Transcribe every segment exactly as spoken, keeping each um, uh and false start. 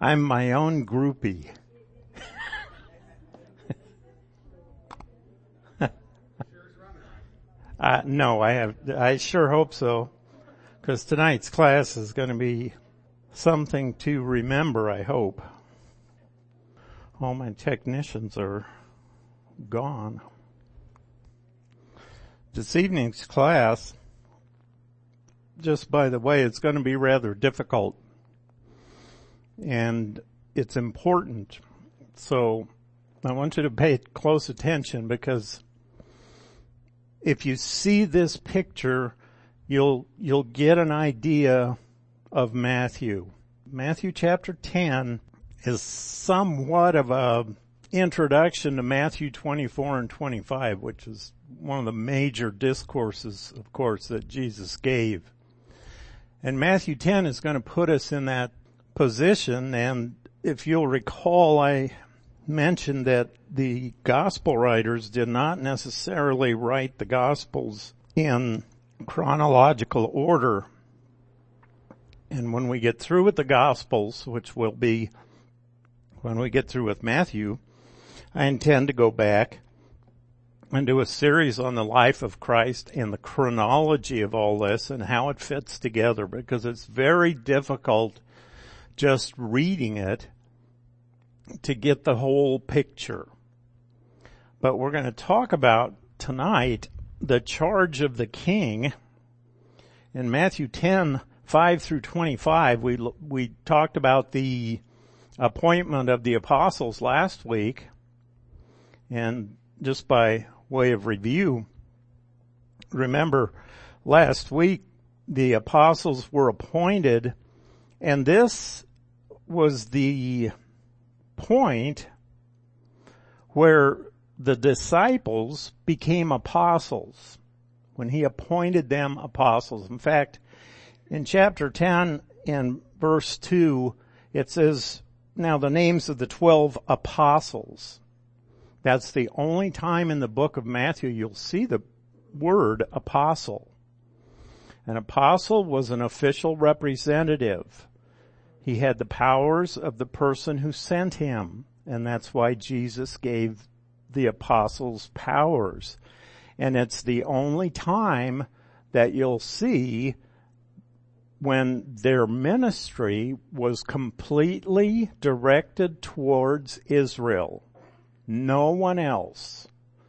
I'm my own groupie. uh, no, I have, I sure hope so. Because tonight's class is going to be something to remember, I hope. All my technicians are gone. This evening's class, just by the way, it's going to be rather difficult. And it's important. So I want you to pay close attention, because if you see this picture, you'll, you'll get an idea of Matthew. Matthew chapter ten is somewhat of a introduction to Matthew twenty-four and twenty-five, which is one of the major discourses, of course, that Jesus gave. And Matthew ten is going to put us in that position. And if you'll recall, I mentioned that the gospel writers did not necessarily write the gospels in chronological order. And when we get through with the gospels, which will be when we get through with Matthew, I intend to go back and do a series on the life of Christ and the chronology of all this and how it fits together, because it's very difficult just reading it to get the whole picture. But we're going to talk about tonight the charge of the king. In Matthew ten, five through twenty-five, we we talked about the appointment of the apostles last week. And just by way of review, remember last week the apostles were appointed, and this was the point where the disciples became apostles, when he appointed them apostles. In fact, in chapter ten and verse two, it says, now the names of the twelve apostles. That's the only time in the book of Matthew you'll see the word apostle. An apostle was an official representative. He had the powers of the person who sent him, and that's why Jesus gave the apostles powers. And it's the only time that you'll see when their ministry was completely directed towards Israel. No one else.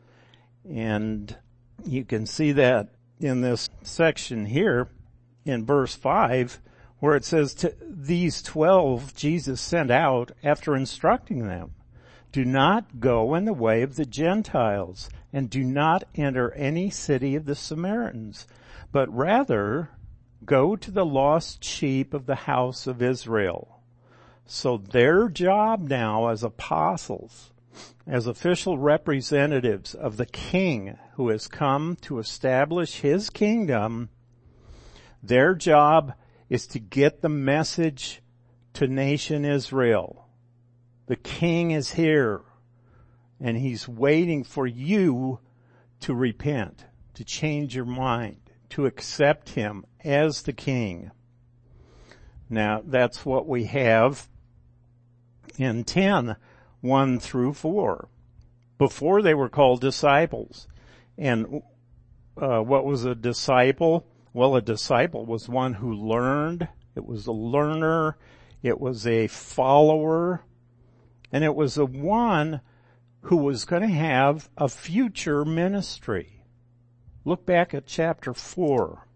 And you can see that in this section here in verse five, where it says, to these twelve Jesus sent out after instructing them, do not go in the way of the Gentiles, and do not enter any city of the Samaritans, but rather go to the lost sheep of the house of Israel. So their job now as apostles, as official representatives of the king who has come to establish his kingdom, their job is to get the message to nation Israel. The king is here, and he's waiting for you to repent, to change your mind, to accept him as the king. Now, that's what we have in ten, one through four. Before they were called disciples. And uh, what was a disciple? Well, a disciple was one who learned. It was a learner. It was a follower. And it was a one who was going to have a future ministry. Look back at chapter four.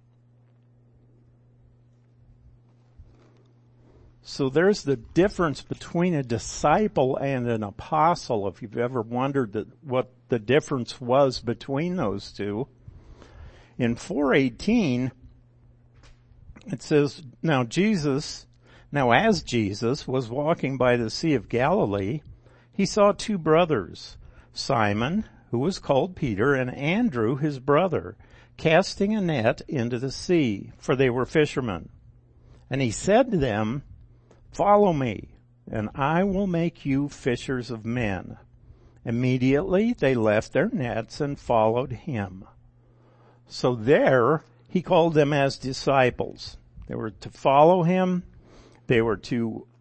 So there's the difference between a disciple and an apostle, if you've ever wondered that, what the difference was between those two. In four eighteen, it says, now Jesus, now as Jesus was walking by the Sea of Galilee, he saw two brothers, Simon, who was called Peter, and Andrew, his brother, casting a net into the sea, for they were fishermen. And he said to them, follow me, and I will make you fishers of men. Immediately they left their nets and followed him. So there he called them as disciples. They were to follow him. They were to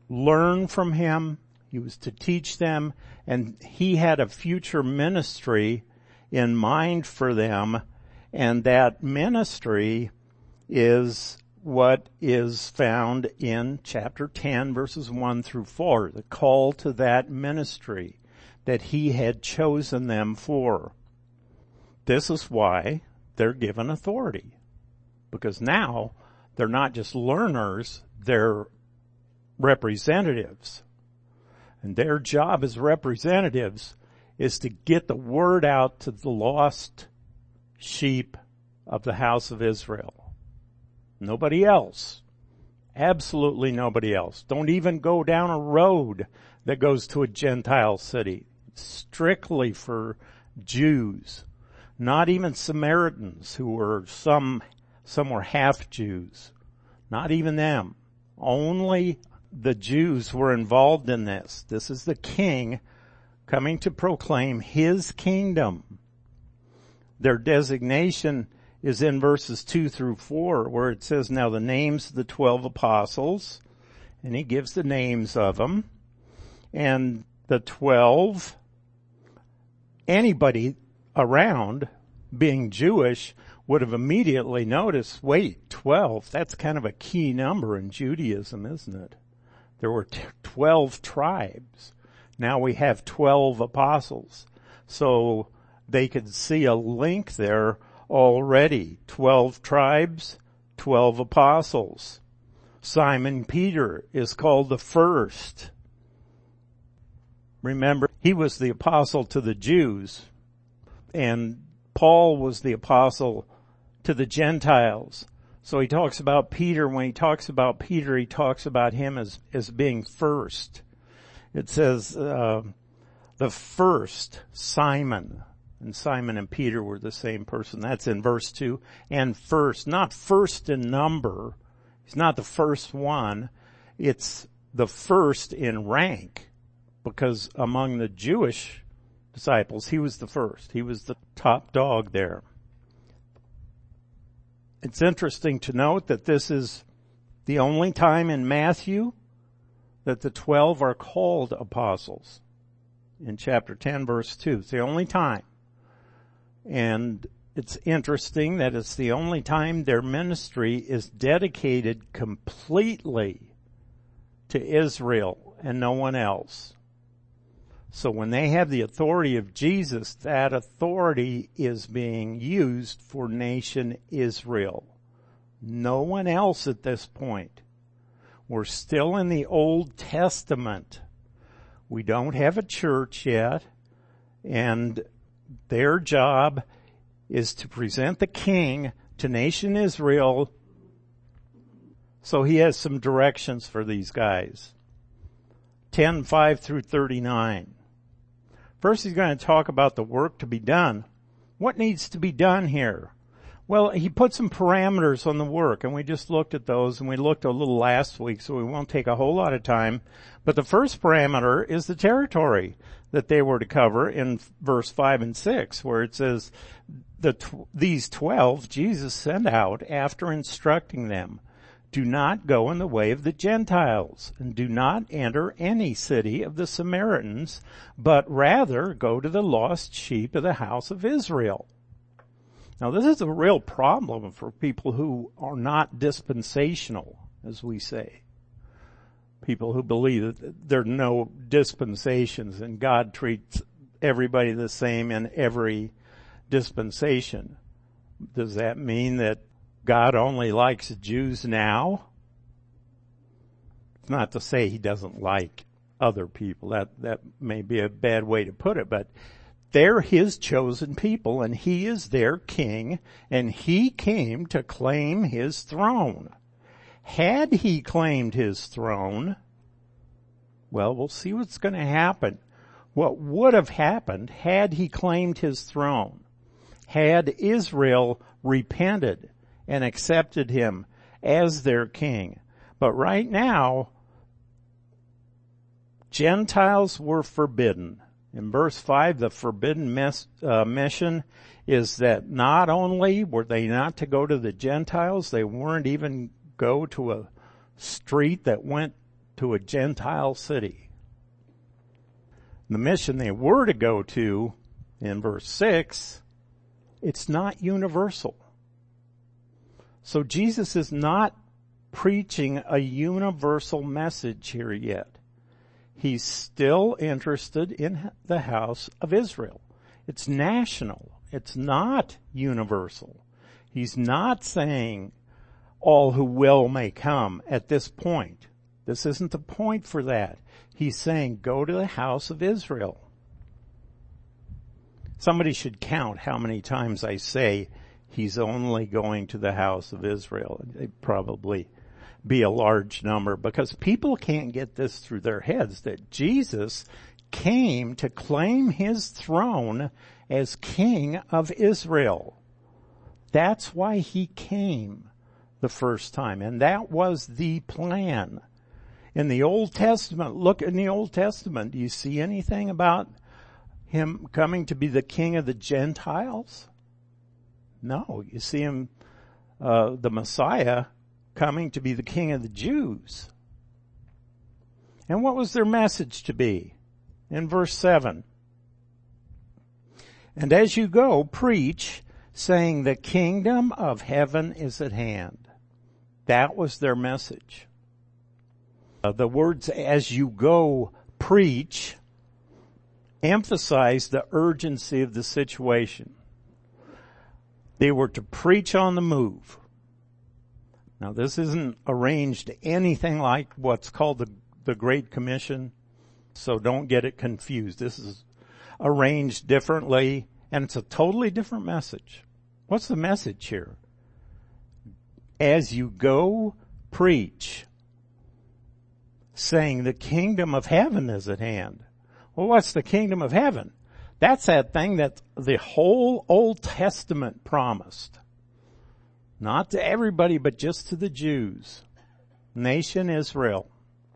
learn from him. He was to teach them, and he had a future ministry in mind for them, and that ministry is what is found in chapter ten, verses one through four, the call to that ministry that he had chosen them for. This is why they're given authority, because now they're not just learners, they're representatives. And their job as representatives is to get the word out to the lost sheep of the house of Israel. Nobody else. Absolutely nobody else. Don't even go down a road that goes to a Gentile city. Strictly for Jews. Not even Samaritans, who were some, some were half Jews. Not even them. Only the Jews were involved in this. This is the king coming to proclaim his kingdom. Their designation is in verses two through four, where it says, now the names of the twelve apostles, and he gives the names of them. And the twelve, anybody around being Jewish would have immediately noticed, wait, twelve, that's kind of a key number in Judaism, isn't it? There were t- twelve tribes. Now we have twelve apostles. So they could see a link there already. Twelve tribes, twelve apostles. Simon Peter is called the first. Remember, he was the apostle to the Jews, and Paul was the apostle to the Gentiles. So he talks about Peter. When he talks about Peter, he talks about him as, as being first. It says, uh, the first, Simon. And Simon and Peter were the same person. That's in verse two. And first, not first in number. He's not the first one. It's the first in rank. Because among the Jewish disciples, he was the first. He was the top dog there. It's interesting to note that this is the only time in Matthew that the twelve are called apostles. In chapter ten, verse two. It's the only time. And it's interesting that it's the only time their ministry is dedicated completely to Israel and no one else. So when they have the authority of Jesus, that authority is being used for nation Israel. No one else at this point. We're still in the Old Testament. We don't have a church yet, and their job is to present the king to nation Israel. So he has some directions for these guys. ten, five through thirty-nine. First, he's going to talk about the work to be done. What needs to be done here? Well, he put some parameters on the work, and we just looked at those, and we looked a little last week, so we won't take a whole lot of time. But the first parameter is the territory that they were to cover in verse five and six, where it says, the tw- these twelve Jesus sent out after instructing them, do not go in the way of the Gentiles, and do not enter any city of the Samaritans, but rather go to the lost sheep of the house of Israel. Now, this is a real problem for people who are not dispensational, as we say. People who believe that there are no dispensations and God treats everybody the same in every dispensation. Does that mean that God only likes Jews now? It's not to say he doesn't like other people. That, that may be a bad way to put it, but they're his chosen people, and he is their king, and he came to claim his throne. Had he claimed his throne, well, we'll see what's going to happen. What would have happened had he claimed his throne? Had Israel repented and accepted him as their king? But right now, Gentiles were forbidden. In verse five, the forbidden mes- uh, mission is that not only were they not to go to the Gentiles, they weren't even go to a street that went to a Gentile city. The mission they were to go to, in verse six, it's not universal. So Jesus is not preaching a universal message here yet. He's still interested in the house of Israel. It's national. It's not universal. He's not saying all who will may come at this point. This isn't the point for that. He's saying go to the house of Israel. Somebody should count how many times I say he's only going to the house of Israel. It'd probably be a large number because people can't get this through their heads that Jesus came to claim his throne as King of Israel. That's why he came the first time, and that was the plan. In the Old Testament, look in the Old Testament, do you see anything about him coming to be the King of the Gentiles? No, you see him, uh, the Messiah, coming to be the King of the Jews. And what was their message to be? In verse seven. And as you go, preach, saying the kingdom of heaven is at hand. That was their message. Uh, the words, as you go, preach, emphasize the urgency of the situation. They were to preach on the move. Now, this isn't arranged anything like what's called the, the Great Commission, so don't get it confused. This is arranged differently, and it's a totally different message. What's the message here? As you go, preach, saying the kingdom of heaven is at hand. Well, what's the kingdom of heaven? That's that thing that the whole Old Testament promised. Not to everybody, but just to the Jews. Nation Israel.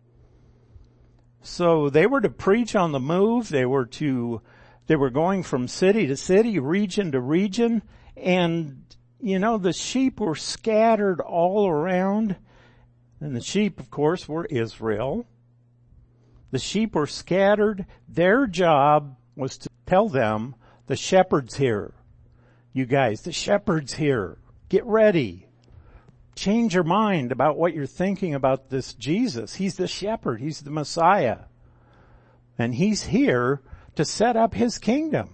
So they were to preach on the move. They were to, they were going from city to city, region to region. And, you know, the sheep were scattered all around. And the sheep, of course, were Israel. The sheep were scattered. Their job was to tell them, the shepherd's here. You guys, the shepherd's here. Get ready. Change your mind about what you're thinking about this Jesus. He's the shepherd. He's the Messiah. And he's here to set up his kingdom.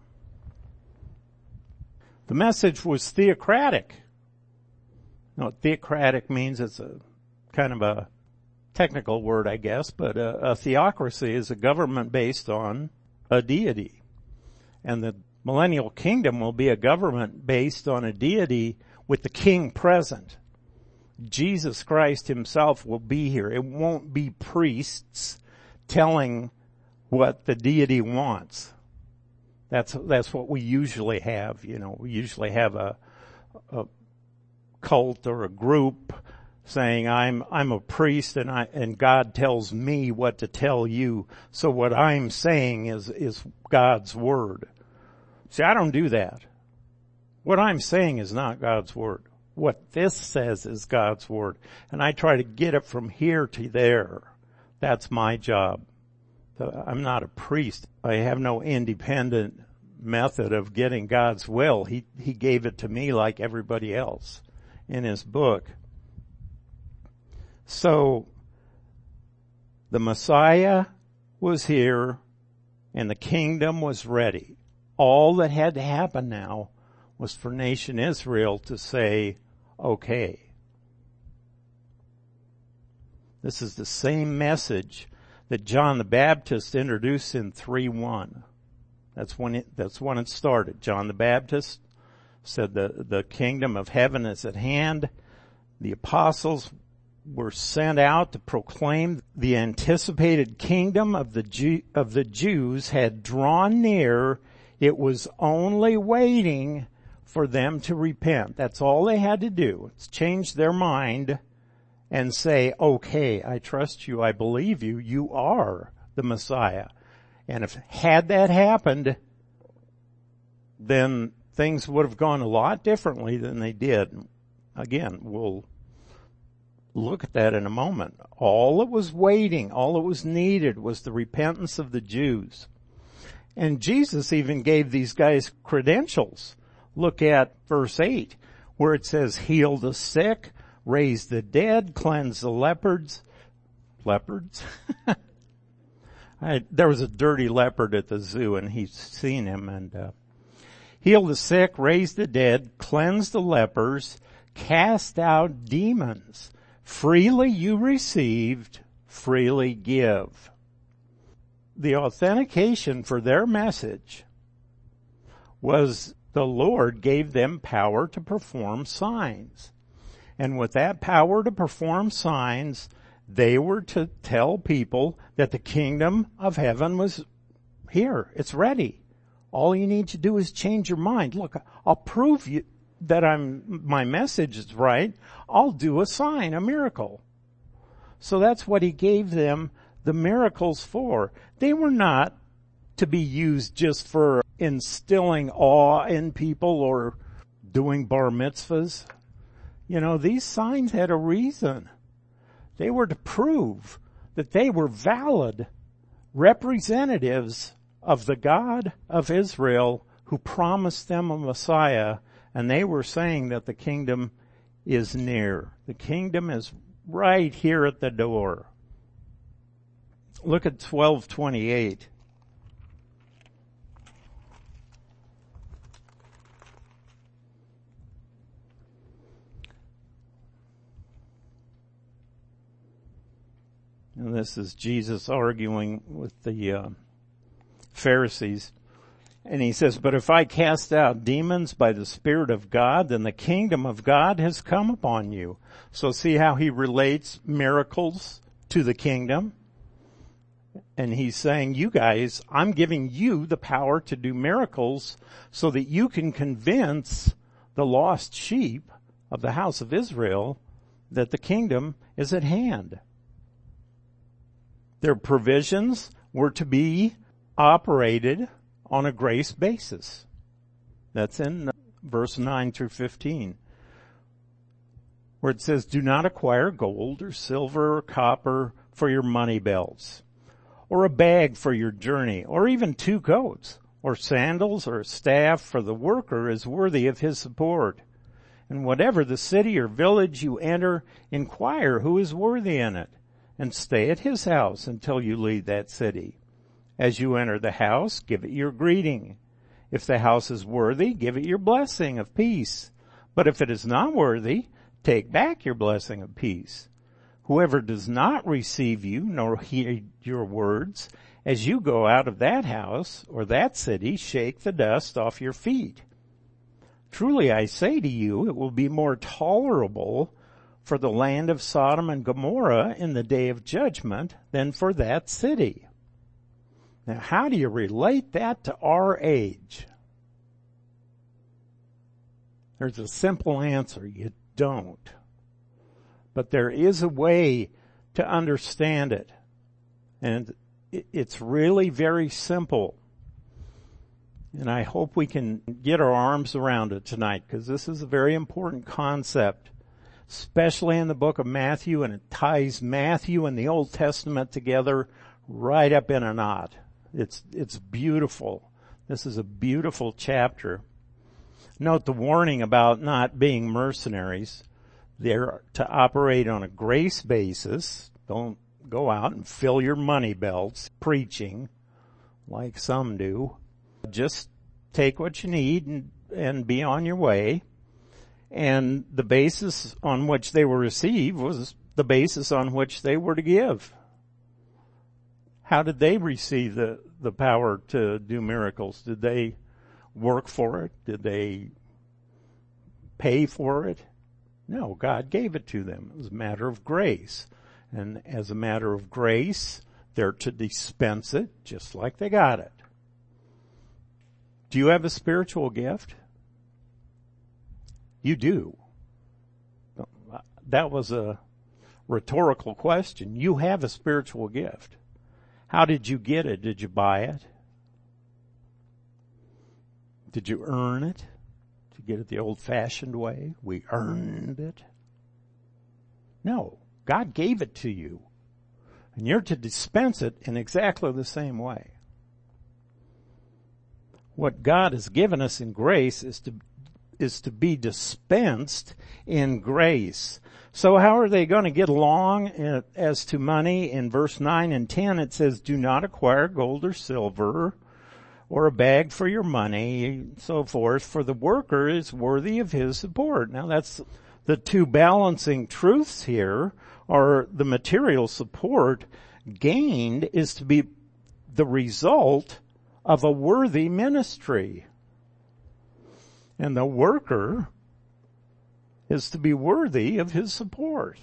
The message was theocratic. You know what theocratic means? It's a kind of a technical word, I guess, but a, a theocracy is a government based on a deity. And the millennial kingdom will be a government based on a deity with the king present. Jesus Christ himself will be here. It won't be priests telling what the deity wants. That's, that's what we usually have. You know, we usually have a, a cult or a group saying, I'm, I'm a priest and I, and God tells me what to tell you. So what I'm saying is, is God's word. See, I don't do that. What I'm saying is not God's word. What this says is God's word. And I try to get it from here to there. That's my job. I'm not a priest. I have no independent method of getting God's will. He, he gave it to me like everybody else in his book. So, the Messiah was here and the kingdom was ready. All that had to happen now was for nation Israel to say, okay. This is the same message that John the Baptist introduced in three one. That's when it, that's when it started. John the Baptist said the, the kingdom of heaven is at hand. The apostles were sent out to proclaim the anticipated kingdom of the Jew, of the Jews had drawn near. It was only waiting for them to repent. That's all they had to do. It's change their mind and say, okay, I trust you, I believe you, you are the Messiah. And if had that happened, then things would have gone a lot differently than they did. Again, we'll look at that in a moment. All it was waiting, all it was needed was the repentance of the Jews. And Jesus even gave these guys credentials. Look at verse eight, where it says, heal the sick, raise the dead, cleanse the leopards. Leopards? I, there was a dirty leopard at the zoo, and he's seen him, and uh, heal the sick, raise the dead, cleanse the lepers, cast out demons. Freely you received, freely give. The authentication for their message was the Lord gave them power to perform signs. And with that power to perform signs, they were to tell people that the kingdom of heaven was here. It's ready. All you need to do is change your mind. Look, I'll prove you that I'm, my message is right. I'll do a sign, a miracle. So that's what he gave them the miracles for. They were not to be used just for instilling awe in people or doing bar mitzvahs. You know, these signs had a reason. They were to prove that they were valid representatives of the God of Israel who promised them a Messiah, and they were saying that the kingdom is near. The kingdom is right here at the door. Look at twelve twenty-eight. And this is Jesus arguing with the uh, Pharisees. And he says, but if I cast out demons by the Spirit of God, then the kingdom of God has come upon you. So see how he relates miracles to the kingdom? And he's saying, you guys, I'm giving you the power to do miracles so that you can convince the lost sheep of the house of Israel that the kingdom is at hand. Their provisions were to be operated on a grace basis. That's in verse nine through fifteen, where it says, do not acquire gold or silver or copper for your money belts, or a bag for your journey, or even two coats, or sandals, or a staff, for the worker is worthy of his support. And whatever the city or village you enter, inquire who is worthy in it, and stay at his house until you leave that city. As you enter the house, give it your greeting. If the house is worthy, give it your blessing of peace. But if it is not worthy, take back your blessing of peace. Whoever does not receive you nor heed your words, as you go out of that house or that city, shake the dust off your feet. Truly I say to you, it will be more tolerable for the land of Sodom and Gomorrah in the day of judgment than for that city. Now, how do you relate that to our age? There's a simple answer. You don't. But there is a way to understand it. And it's really very simple. And I hope we can get our arms around it tonight, because this is a very important concept, especially in the book of Matthew, and it ties Matthew and the Old Testament together right up in a knot. It's, it's beautiful. This is a beautiful chapter. Note the warning about not being mercenaries. They're to operate on a grace basis. Don't go out and fill your money belts preaching like some do. Just take what you need and, and be on your way. And the basis on which they were received was the basis on which they were to give. How did they receive the, the power to do miracles? Did they work for it? Did they pay for it? No, God gave it to them. It was a matter of grace. And as a matter of grace, they're to dispense it just like they got it. Do you have a spiritual gift? You do. That was a rhetorical question. You have a spiritual gift. How did you get it? Did you buy it? Did you earn it? Did you get it the old-fashioned way? We earned it? No. God gave it to you. And you're to dispense it in exactly the same way. What God has given us in grace is to, is to be dispensed in grace. So how are they going to get along as to money? In verse nine and ten it says, do not acquire gold or silver or a bag for your money, so forth, for the worker is worthy of his support. Now that's the two balancing truths here, are the material support gained is to be the result of a worthy ministry. And the worker is to be worthy of his support.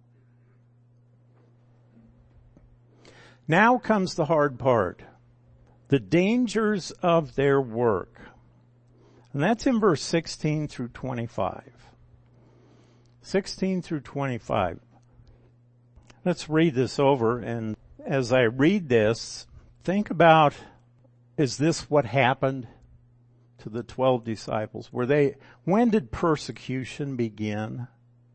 Now comes the hard part. The dangers of their work. And that's in verse sixteen through twenty-five. sixteen through twenty-five. Let's read this over, and as I read this, think about, is this what happened to the twelve disciples? Were they, when did persecution begin?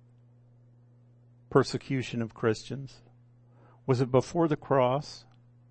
Persecution of Christians? Was it before the cross?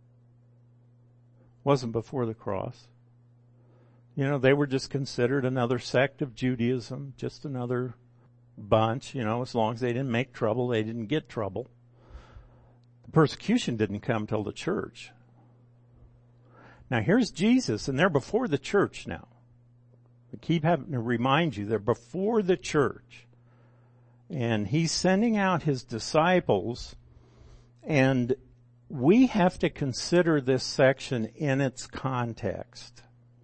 Wasn't before the cross. You know, they were just considered another sect of Judaism, just another bunch, you know, as long as they didn't make trouble, they didn't get trouble. The persecution didn't come till the church. Now here's Jesus, and they're before the church now. I keep having to remind you, they're before the church. And he's sending out his disciples, and we have to consider this section in its context.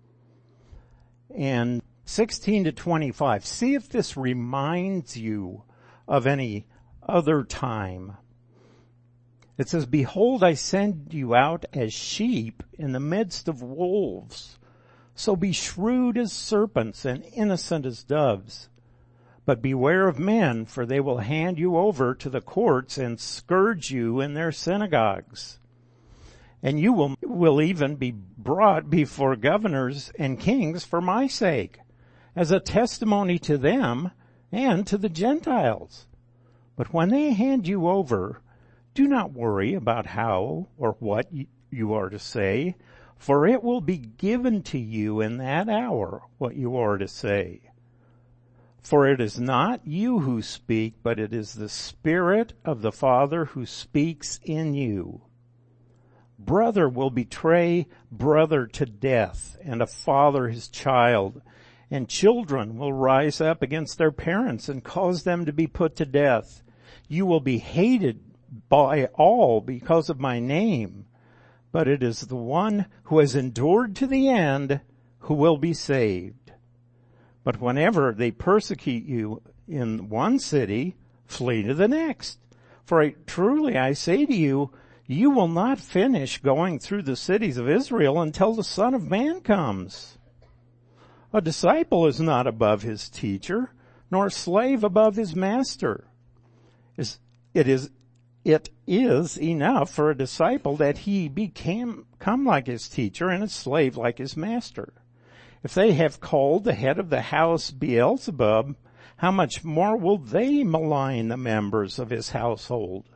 And sixteen to twenty-five, see if this reminds you of any other time. It says, behold, I send you out as sheep in the midst of wolves. So be shrewd as serpents and innocent as doves. But beware of men, for they will hand you over to the courts and scourge you in their synagogues. And you will, will even be brought before governors and kings for my sake, as a testimony to them and to the Gentiles. But when they hand you over, do not worry about how or what you are to say, for it will be given to you in that hour what you are to say. For it is not you who speak, but it is the Spirit of the Father who speaks in you. Brother will betray brother to death, and a father his child, and children will rise up against their parents and cause them to be put to death. You will be hated by all because of my name, but it is the one who has endured to the end who will be saved. But whenever they persecute you in one city, flee to the next. For I, truly I say to you, you will not finish going through the cities of Israel until the Son of Man comes. A disciple is not above his teacher, nor a slave above his master. It is, it is enough for a disciple that he became, come like his teacher and a slave like his master. If they have called the head of the house Beelzebub, how much more will they malign the members of his household?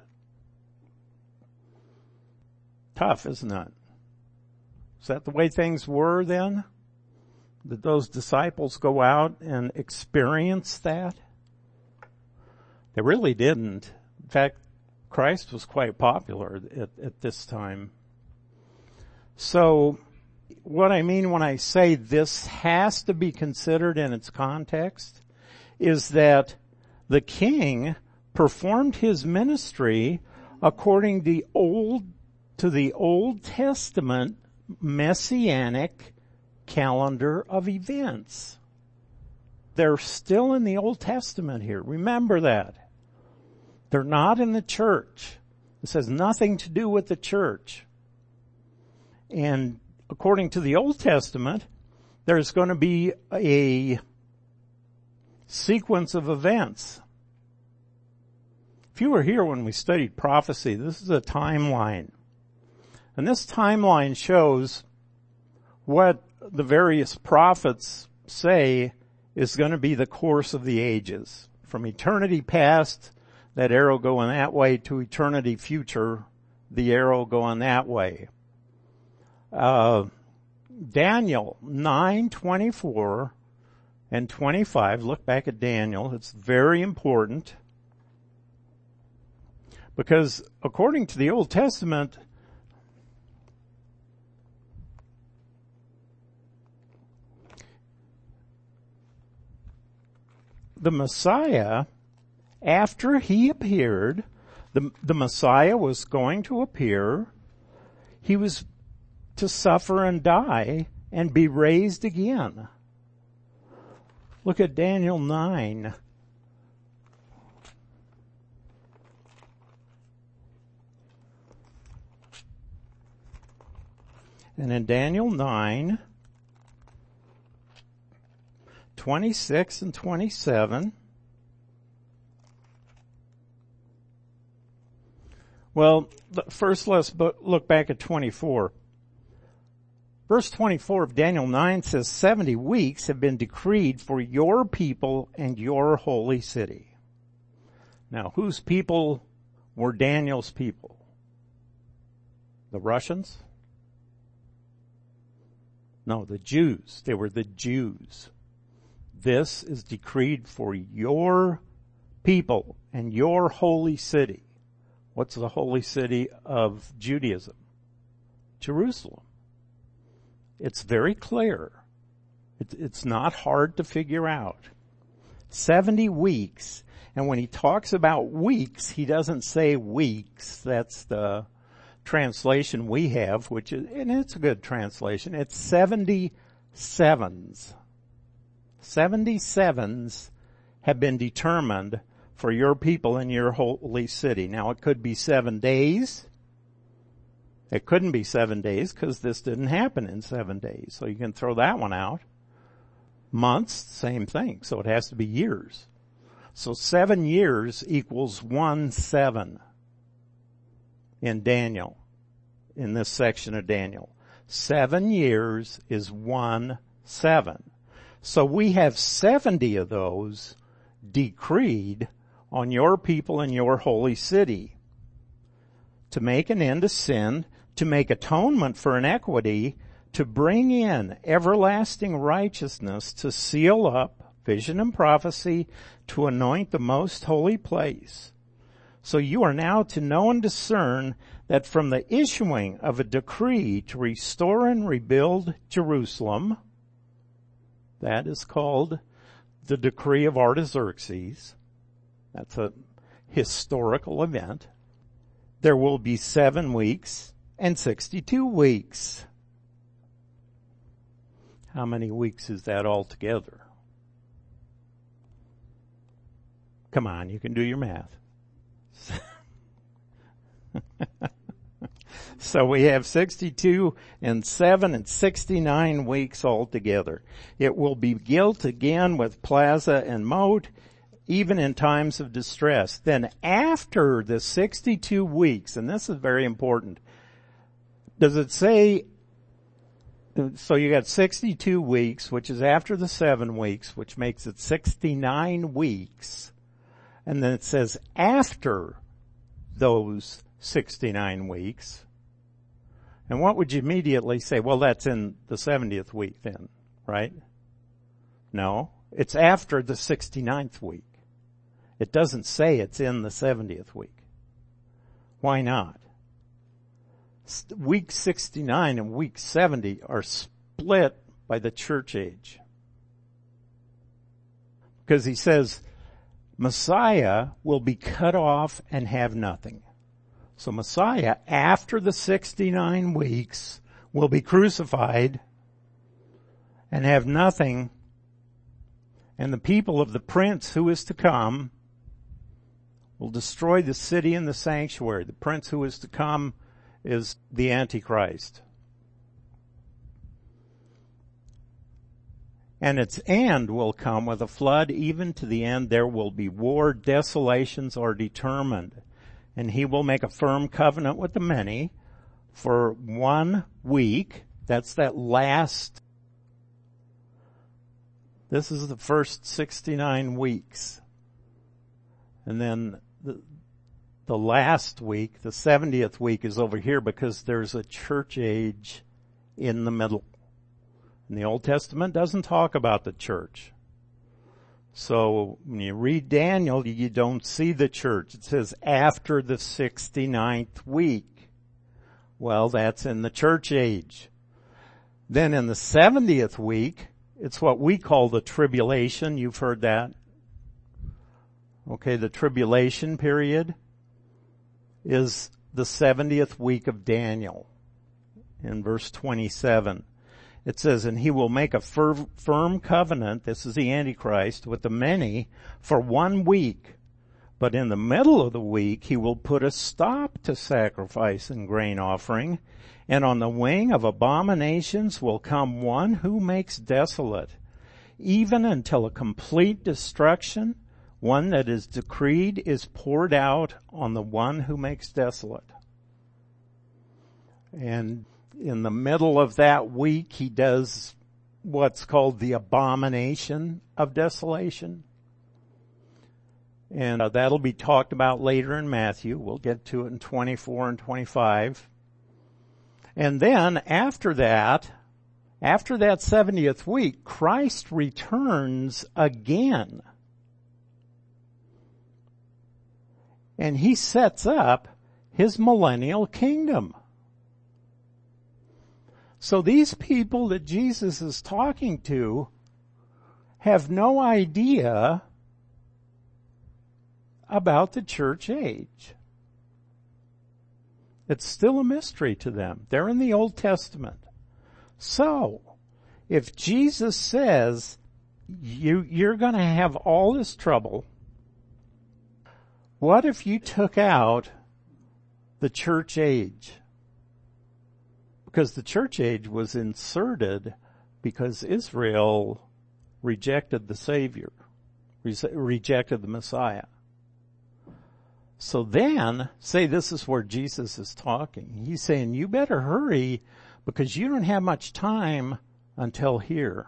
Tough, isn't it? Is that the way things were then? Did those disciples go out and experience that? They really didn't. In fact, Christ was quite popular at, at this time. So, what I mean when I say this has to be considered in its context is that the king performed his ministry according to the Old, to the Old Testament messianic calendar of events. They're still in the Old Testament here. Remember that. They're not in the church. This has nothing to do with the church. And according to the Old Testament, there's going to be a sequence of events. If you were here when we studied prophecy, this is a timeline. And this timeline shows what the various prophets say is going to be the course of the ages. From eternity past, that arrow going that way to eternity future, the arrow going that way. Uh, Daniel nine twenty-four and twenty-five. Look back at Daniel. It's very important because according to the Old Testament, the Messiah, after he appeared, the, the Messiah was going to appear. He was to suffer and die and be raised again. Look at Daniel nine. And in Daniel nine, twenty-six and twenty-seven, well, first let's look back at twenty-four. Verse twenty-four of Daniel nine says, seventy weeks have been decreed for your people and your holy city. Now, whose people were Daniel's people? The Russians? No, the Jews. They were the Jews. This is decreed for your people and your holy city. What's the holy city of Judaism? Jerusalem. It's very clear. It, it's not hard to figure out. seventy weeks. And when he talks about weeks, he doesn't say weeks. That's the translation we have, which is, and it's a good translation. It's seventy sevens. seventy sevens have been determined for your people and your holy city. Now it could be seven days. It couldn't be seven days because this didn't happen in seven days. So you can throw that one out. Months, same thing. So it has to be years. So seven years equals one seven in Daniel, in this section of Daniel. Seven years is one seven. So we have seventy of those decreed on your people and your holy city to make an end to sin, to make atonement for iniquity, to bring in everlasting righteousness, to seal up vision and prophecy, to anoint the most holy place. So you are now to know and discern that from the issuing of a decree to restore and rebuild Jerusalem, that is called the decree of Artaxerxes. That's a historical event. There will be seven weeks and sixty-two weeks. How many weeks is that altogether? Come on, you can do your math. So we have sixty-two and seven and sixty-nine weeks altogether. It will be gilt again with plaza and moat, even in times of distress. Then after the sixty-two weeks, and this is very important, does it say, so you got sixty-two weeks, which is after the seven weeks, which makes it sixty-nine weeks. And then it says after those sixty-nine weeks. And what would you immediately say? Well, that's in the seventieth week then, right? No, it's after the sixty-ninth week. It doesn't say it's in the seventieth week. Why not? Week sixty-nine and week seventy are split by the church age. Because he says Messiah will be cut off and have nothing. So Messiah, after the sixty-nine weeks, will be crucified and have nothing. And the people of the prince who is to come will destroy the city and the sanctuary. The prince who is to come is the Antichrist. And its end will come with a flood, even to the end there will be war, desolations are determined. And he will make a firm covenant with the many for one week. That's that last, this is the first sixty-nine weeks. And then the, the last week, the seventieth week is over here because there's a church age in the middle. And the Old Testament doesn't talk about the church. So when you read Daniel, you don't see the church. It says after the sixty-ninth week. Well, that's in the church age. Then in the seventieth week, it's what we call the tribulation. You've heard that. Okay, the tribulation period is the seventieth week of Daniel. In verse twenty-seven, it says, and he will make a fir- firm covenant, this is the Antichrist, with the many for one week. But in the middle of the week, he will put a stop to sacrifice and grain offering. And on the wing of abominations will come one who makes desolate, even until a complete destruction, one that is decreed, is poured out on the one who makes desolate. And in the middle of that week, he does what's called the abomination of desolation. And uh, that'll be talked about later in Matthew. We'll get to it in twenty-four and twenty-five. And then after that, after that seventieth week, Christ returns again. And he sets up his millennial kingdom. So these people that Jesus is talking to have no idea about the church age. It's still a mystery to them. They're in the Old Testament. So, if Jesus says you, you're going to have all this trouble, what if you took out the church age? Because the church age was inserted because Israel rejected the Savior, re- rejected the Messiah. So then, say this is where Jesus is talking. He's saying, you better hurry because you don't have much time until here.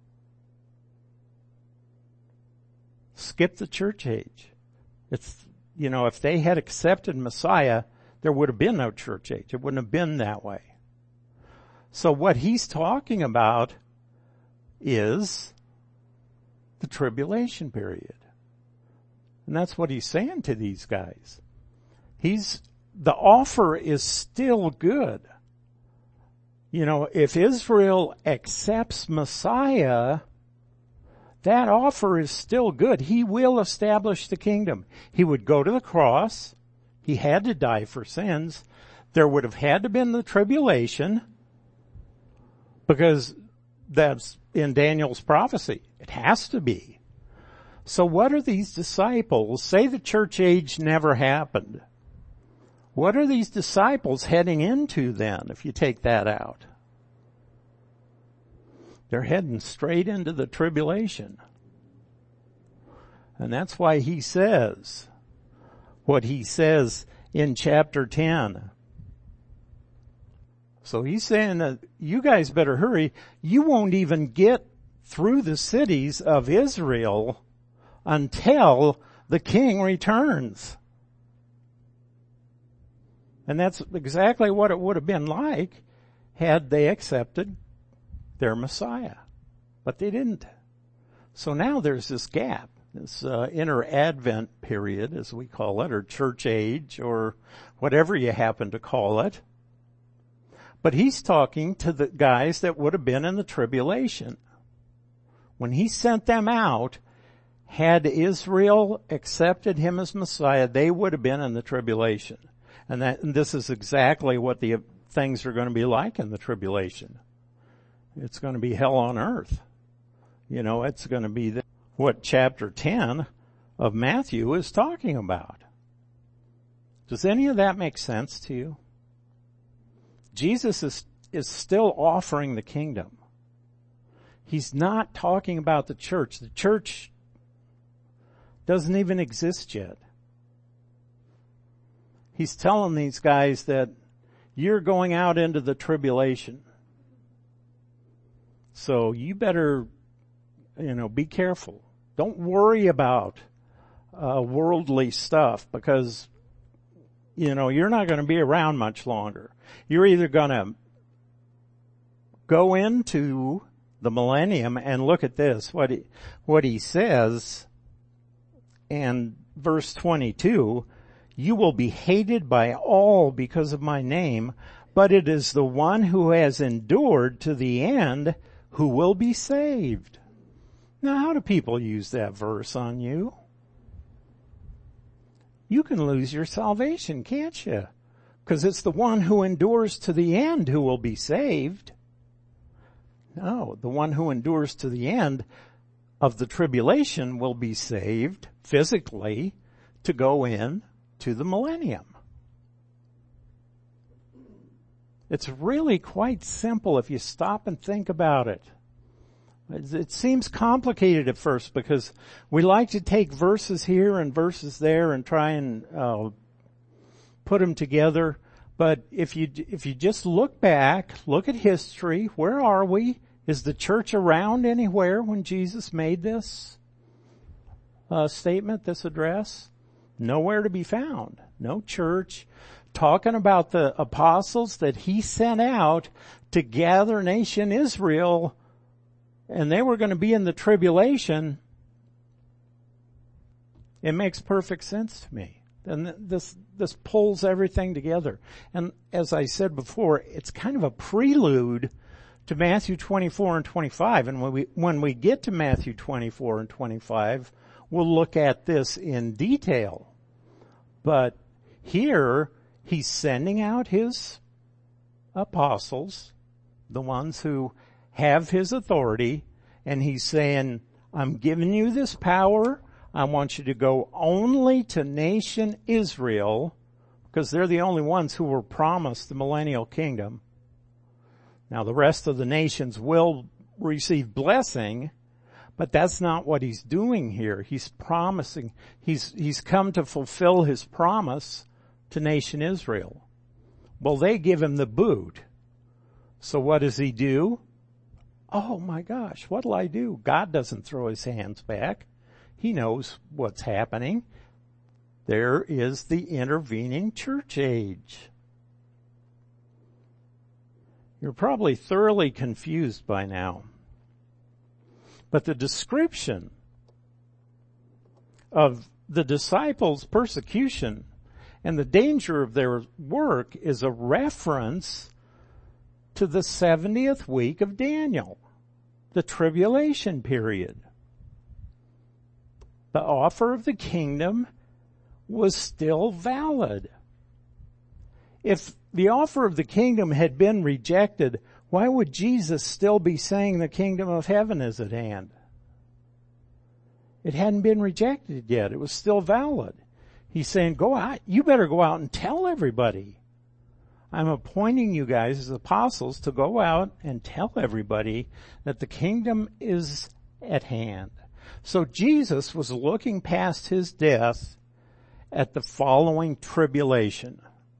Skip the church age. It's, you know, if they had accepted Messiah, there would have been no church age. It wouldn't have been that way. So what he's talking about is the tribulation period. And that's what he's saying to these guys. He's, the offer is still good. You know, if Israel accepts Messiah, that offer is still good. He will establish the kingdom. He would go to the cross. He had to die for sins. There would have had to been the tribulation because that's in Daniel's prophecy. It has to be. So what are these disciples? Say the church age never happened. What are these disciples heading into then if you take that out? They're heading straight into the tribulation. And that's why he says what he says in chapter ten. So he's saying that you guys better hurry. You won't even get through the cities of Israel until the king returns. And that's exactly what it would have been like had they accepted their Messiah. But they didn't. So now there's this gap, this uh, inter-Advent period, as we call it, or church age, or whatever you happen to call it. But he's talking to the guys that would have been in the tribulation. When he sent them out, had Israel accepted him as Messiah, they would have been in the tribulation. And that, and this is exactly what the things are going to be like in the tribulation. It's going to be hell on earth. You know, it's going to be the, what chapter ten of Matthew is talking about. Does any of that make sense to you? Jesus is, is still offering the kingdom. He's not talking about the church. The church doesn't even exist yet. He's telling these guys that you're going out into the tribulation. So you better, you know, be careful. Don't worry about uh, worldly stuff, because, you know, you're not going to be around much longer. You're either going to go into the millennium, and look at this, what he, what he says in verse twenty-two, you will be hated by all because of my name, but it is the one who has endured to the end who will be saved. Now, how do people use that verse on you? You can lose your salvation, can't you? Because it's the one who endures to the end who will be saved. No, the one who endures to the end of the tribulation will be saved physically to go in to the millennium. It's really quite simple if you stop and think about it. It seems complicated at first because we like to take verses here and verses there and try and uh, put them together. But if you if you just look back, look at history, where are we? Is the church around anywhere when Jesus made this uh, statement, this address? Nowhere to be found. No church. Talking about the apostles that he sent out to gather nation Israel, and they were going to be in the tribulation. It makes perfect sense to me. And this, this pulls everything together. And as I said before, it's kind of a prelude to Matthew twenty-four and twenty-five. And when we, when we get to Matthew twenty-four and twenty-five, we'll look at this in detail. But here, he's sending out his apostles, the ones who have his authority, and he's saying, I'm giving you this power. I want you to go only to nation Israel, because they're the only ones who were promised the millennial kingdom. Now the rest of the nations will receive blessing, but that's not what he's doing here. He's promising, he's, he's come to fulfill his promise to nation Israel. Well, they give him the boot. So what does he do? Oh my gosh, what'll I do? God doesn't throw his hands back. He knows what's happening. There is the intervening church age. You're probably thoroughly confused by now. But the description of the disciples' persecution and the danger of their work is a reference to the seventieth week of Daniel, the tribulation period. The offer of the kingdom was still valid. If the offer of the kingdom had been rejected, why would Jesus still be saying the kingdom of heaven is at hand? It hadn't been rejected yet. It was still valid. He's saying, go out, you better go out and tell everybody. I'm appointing you guys as apostles to go out and tell everybody that the kingdom is at hand. So Jesus was looking past his death at the following tribulation.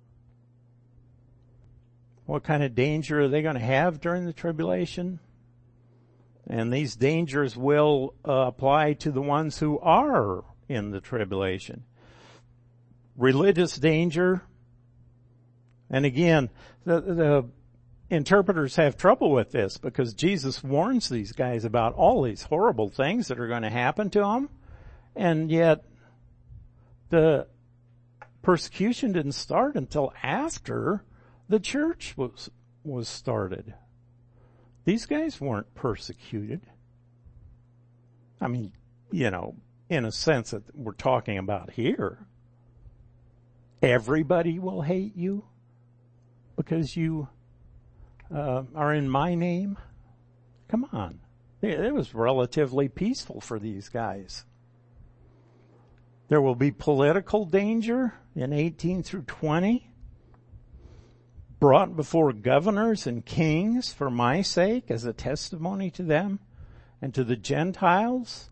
What kind of danger are they going to have during the tribulation? And these dangers will uh, apply to the ones who are in the tribulation. Religious danger. And again, the, the interpreters have trouble with this because Jesus warns these guys about all these horrible things that are going to happen to them. And yet the persecution didn't start until after the church was, was started. These guys weren't persecuted. I mean, you know, in a sense that we're talking about here. Everybody will hate you because you uh, are in my name. Come on. It was relatively peaceful for these guys. There will be political danger in eighteen through twenty. Brought before governors and kings for my sake as a testimony to them and to the Gentiles.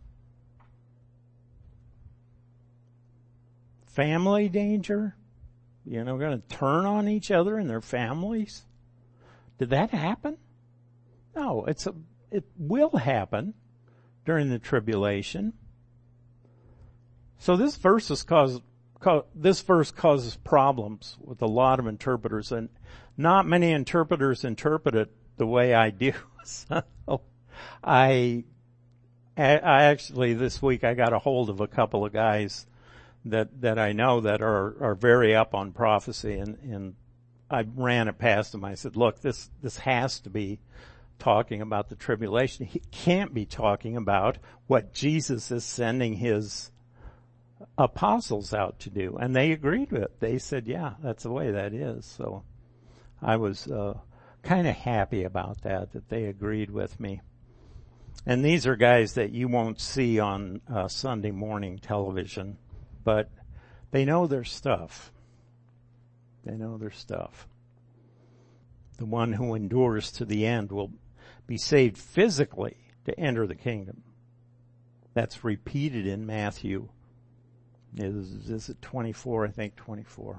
Family danger. You know, going to turn on each other and their families. Did that happen? No, it's a, it will happen during the tribulation. So this verse is cause, cause, this verse causes problems with a lot of interpreters, and not many interpreters interpret it the way I do. So I, I actually this week I got a hold of a couple of guys that, that I know that are, are very up on prophecy, and, and I ran it past them. I said, look, this, this has to be talking about the tribulation. He can't be talking about what Jesus is sending his apostles out to do. And they agreed with it. They said, yeah, that's the way that is. So I was, uh, kind of happy about that, that they agreed with me. And these are guys that you won't see on uh, Sunday morning television, but they know their stuff. They know their stuff. The one who endures to the end will be saved physically to enter the kingdom. That's repeated in Matthew. Is, is it twenty-four? I think twenty-four.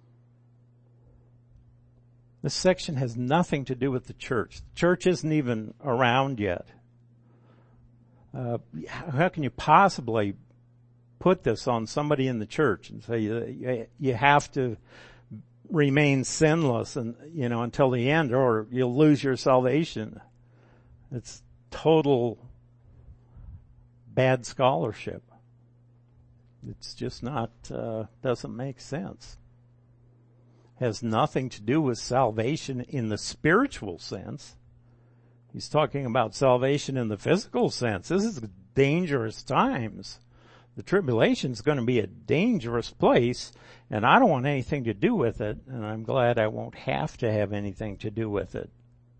This section has nothing to do with the church. The church isn't even around yet. Uh, how can you possibly put this on somebody in the church and say you, you have to remain sinless and, you know, until the end, or you'll lose your salvation? It's total bad scholarship. It's just not, uh, doesn't make sense. Has nothing to do with salvation in the spiritual sense. He's talking about salvation in the physical sense. This is dangerous times. The tribulation is going to be a dangerous place, and I don't want anything to do with it, and I'm glad I won't have to have anything to do with it.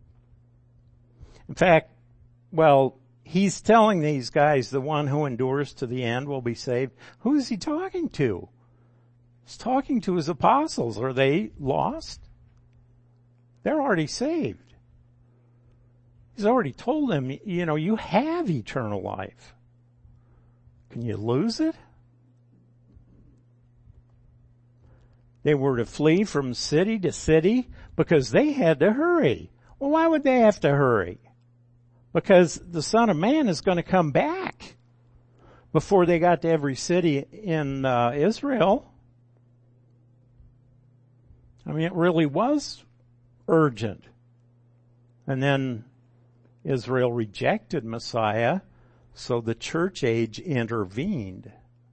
In fact, well, he's telling these guys the one who endures to the end will be saved. Who is he talking to? He's talking to his apostles. Are they lost? They're already saved. He's already told them, you know, you have eternal life. Can you lose it? They were to flee from city to city because they had to hurry. Well, why would they have to hurry? Because the Son of Man is going to come back before they got to every city in uh, Israel. I mean, it really was urgent. And then Israel rejected Messiah, so the church age intervened.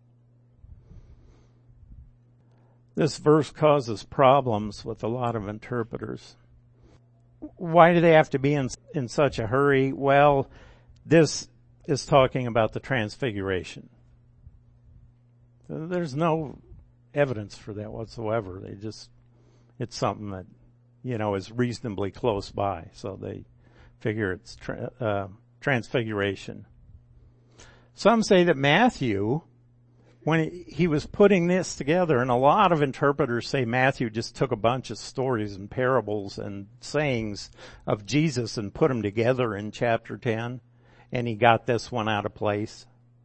This verse causes problems with a lot of interpreters. Why do they have to be in, in such a hurry? Well, this is talking about the transfiguration. There's no evidence for that whatsoever. They just, it's something that, you know, is reasonably close by. So they figure it's tra- uh, transfiguration. Some say that Matthew, when he was putting this together, and a lot of interpreters say Matthew just took a bunch of stories and parables and sayings of Jesus and put them together in chapter ten, and he got this one out of place.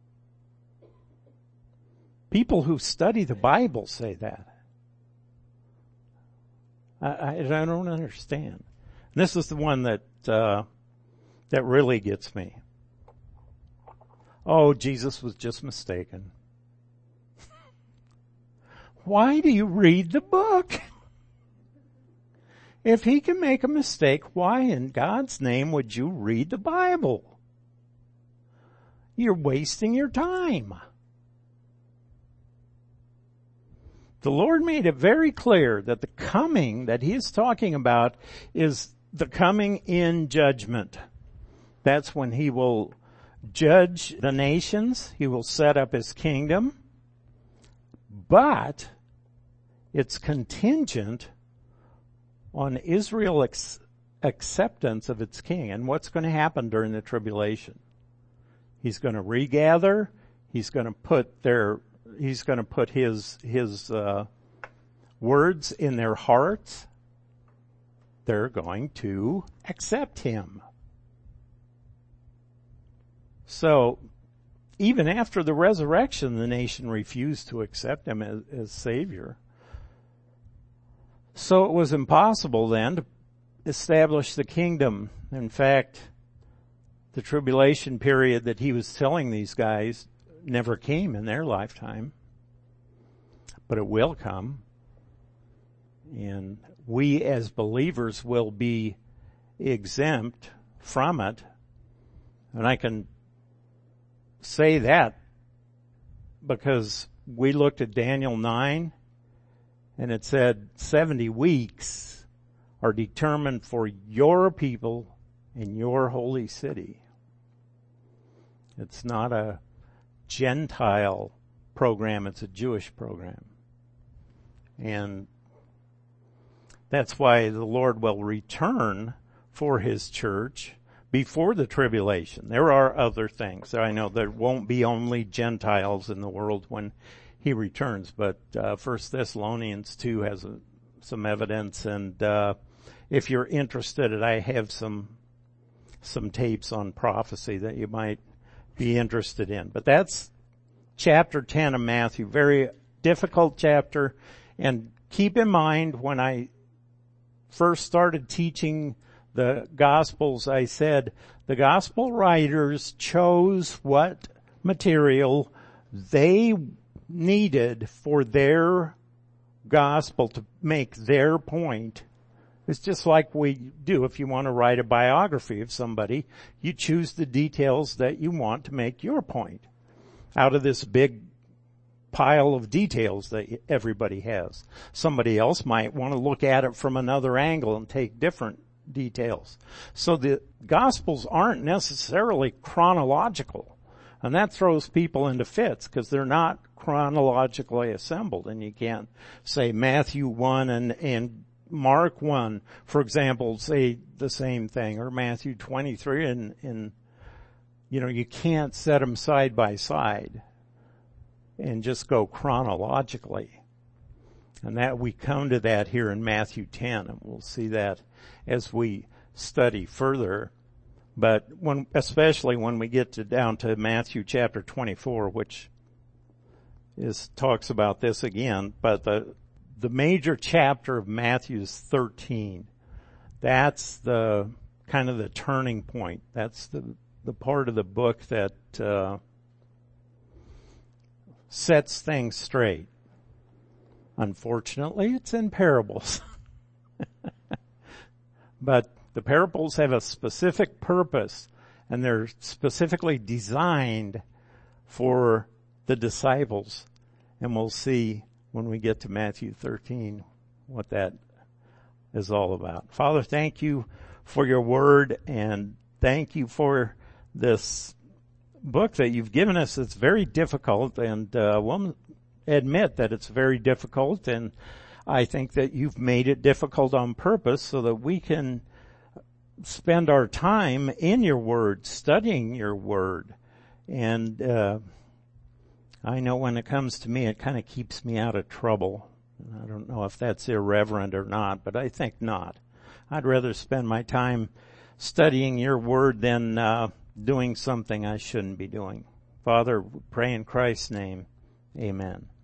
People who study the Bible say that. I, I, I don't understand. And this is the one that uh, that really gets me. Oh, Jesus was just mistaken. Why do you read the book? If he can make a mistake, why in God's name would you read the Bible? You're wasting your time. The Lord made it very clear that the coming that he is talking about is the coming in judgment. That's when he will judge the nations. He will set up his kingdom. But it's contingent on Israel's acceptance of its king. And what's going to happen during the tribulation? He's going to regather. He's going to put their, he's going to put his, his, uh, words in their hearts. They're going to accept him. So, even after the resurrection, the nation refused to accept him as, as Savior. So it was impossible then to establish the kingdom. In fact, the tribulation period that he was telling these guys never came in their lifetime, but it will come. And we as believers will be exempt from it. And I can say that because we looked at Daniel nine and it said seventy weeks are determined for your people in your holy city. It's not a Gentile program, it's a Jewish program. And that's why the Lord will return for his church before the tribulation. There are other things. I know there won't be only Gentiles in the world when he returns, but uh, First Thessalonians two has a, some evidence, and uh, if you're interested, I have some some tapes on prophecy that you might be interested in. But that's chapter ten of Matthew, very difficult chapter. And keep in mind, when I first started teaching the Gospels, I said the Gospel writers chose what material they needed for their Gospel to make their point. It's just like we do if you want to write a biography of somebody. You choose the details that you want to make your point out of this big pile of details that everybody has. Somebody else might want to look at it from another angle and take different details. So the Gospels aren't necessarily chronological, and that throws people into fits because they're not chronologically assembled, and you can't say Matthew one and, and Mark one, for example, say the same thing, or Matthew twenty-three, and, and you know, you can't set them side by side and just go chronologically. And that we come to that here in Matthew ten, and we'll see that as we study further. But when, especially when we get to down to Matthew chapter twenty-four, which is talks about this again, but the the major chapter of Matthew is thirteen. That's the kind of the turning point. That's the the part of the book that uh sets things straight. Unfortunately, it's in parables. But the parables have a specific purpose, and they're specifically designed for the disciples. And we'll see when we get to Matthew thirteen what that is all about. Father, thank you for your word, and thank you for this book that you've given us. It's very difficult, and uh, we'll admit that it's very difficult, and I think that you've made it difficult on purpose so that we can spend our time in your word, studying your word. And uh I know when it comes to me, it kind of keeps me out of trouble. I don't know if that's irreverent or not, but I think not. I'd rather spend my time studying your word than uh doing something I shouldn't be doing. Father, we pray in Christ's name. Amen.